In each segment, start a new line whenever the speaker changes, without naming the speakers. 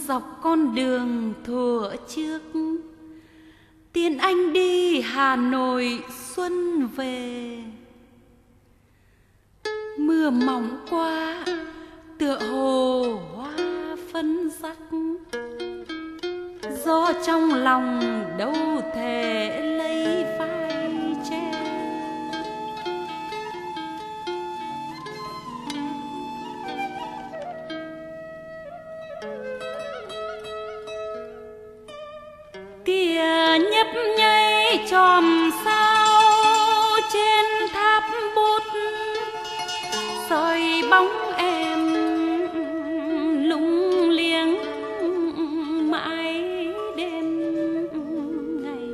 dọc con đường thuở trước. Tiên anh đi Hà Nội xuân về, mưa mỏng qua tựa hồ hoa phân sắc. Gió trong lòng đâu thể lấy vai che. Tia nhấp nháy chòm sao trên tháp bút, soi bóng em lung liếng mãi đêm ngày.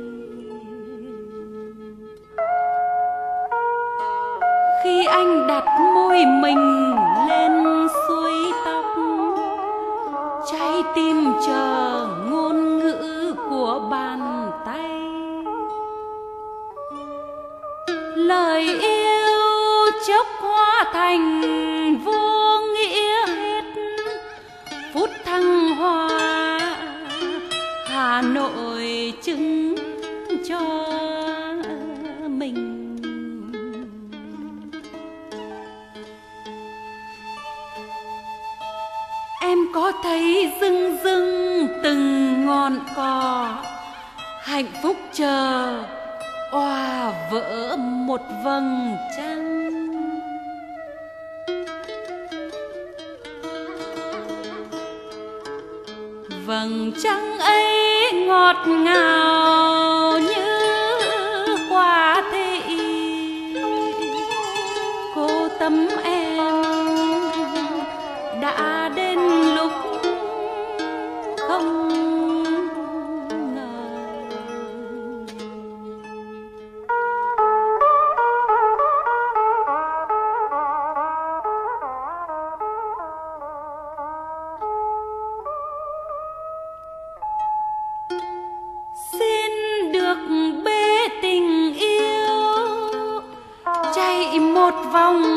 Khi anh đặt môi mình lên suối tóc, trái tim chờ ngôn ngữ của bàn tay. Lời yêu chốc hóa thành vô nghĩa hết, phút thăng hoa Hà Nội chứng cho mình. Em có thấy rưng rưng từng ngọn cỏ, hạnh phúc chờ oà vỡ một vầng trăng. Vầng trăng ấy ngọt ngào như quả thị, cô tấm em đã đến lúc không ngờ. Xin được bế tình yêu chạy một vòng